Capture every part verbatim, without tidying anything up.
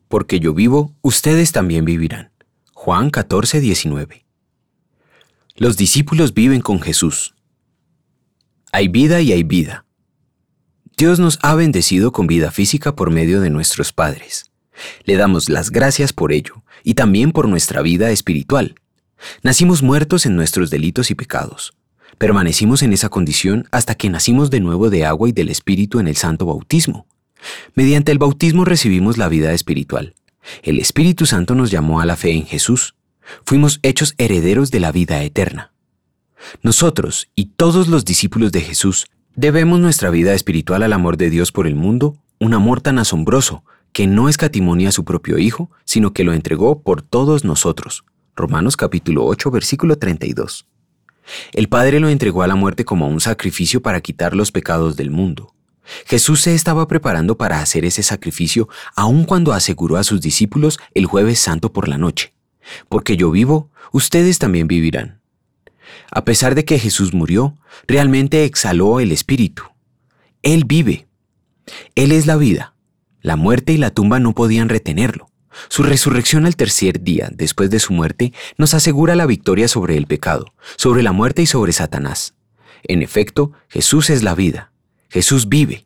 Porque yo vivo, ustedes también vivirán. Juan catorce, diecinueve. Los discípulos viven con Jesús. Hay vida y hay vida. Dios nos ha bendecido con vida física por medio de nuestros padres. Le damos las gracias por ello y también por nuestra vida espiritual. Nacimos muertos en nuestros delitos y pecados. Permanecimos en esa condición hasta que nacimos de nuevo de agua y del Espíritu en el santo bautismo. Mediante el bautismo recibimos la vida espiritual. El Espíritu Santo nos llamó a la fe en Jesús. Fuimos hechos herederos de la vida eterna. Nosotros y todos los discípulos de Jesús debemos nuestra vida espiritual al amor de Dios por el mundo, un amor tan asombroso que no escatimó ni a su propio Hijo, sino que lo entregó por todos nosotros. Romanos capítulo ocho, versículo treinta y dos. El Padre lo entregó a la muerte como un sacrificio para quitar los pecados del mundo. Jesús se estaba preparando para hacer ese sacrificio aun cuando aseguró a sus discípulos el jueves santo por la noche. Porque yo vivo, ustedes también vivirán. A pesar de que Jesús murió, realmente exhaló el Espíritu. Él vive. Él es la vida. La muerte y la tumba no podían retenerlo. Su resurrección al tercer día, después de su muerte, nos asegura la victoria sobre el pecado, sobre la muerte y sobre Satanás. En efecto, Jesús es la vida. Jesús vive.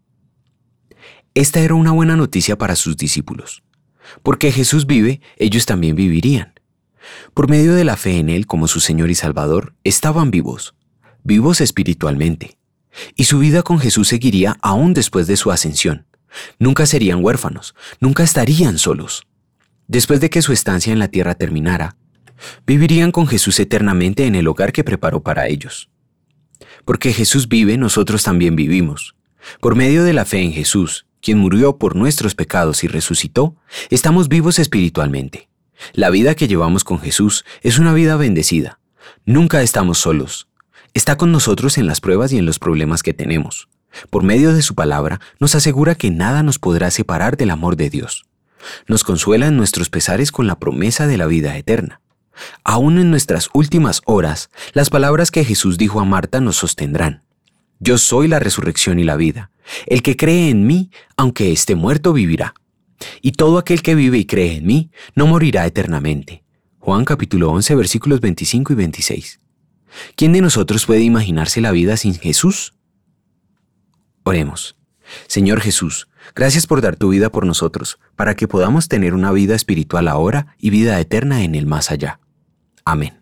Esta era una buena noticia para sus discípulos. Porque Jesús vive, ellos también vivirían. Por medio de la fe en Él como su Señor y Salvador, estaban vivos, vivos espiritualmente. Y su vida con Jesús seguiría aún después de su ascensión. Nunca serían huérfanos, nunca estarían solos. Después de que su estancia en la tierra terminara, vivirían con Jesús eternamente en el hogar que preparó para ellos. Porque Jesús vive, nosotros también vivimos. Por medio de la fe en Jesús, quien murió por nuestros pecados y resucitó, estamos vivos espiritualmente. La vida que llevamos con Jesús es una vida bendecida. Nunca estamos solos. Está con nosotros en las pruebas y en los problemas que tenemos. Por medio de su palabra, nos asegura que nada nos podrá separar del amor de Dios. Nos consuela en nuestros pesares con la promesa de la vida eterna. Aún en nuestras últimas horas, las palabras que Jesús dijo a Marta nos sostendrán. Yo soy la resurrección y la vida. El que cree en mí, aunque esté muerto, vivirá. Y todo aquel que vive y cree en mí, no morirá eternamente. Juan capítulo once, versículos veinticinco y veintiséis. ¿Quién de nosotros puede imaginarse la vida sin Jesús? Oremos. Señor Jesús, gracias por dar tu vida por nosotros, para que podamos tener una vida espiritual ahora y vida eterna en el más allá. Amén.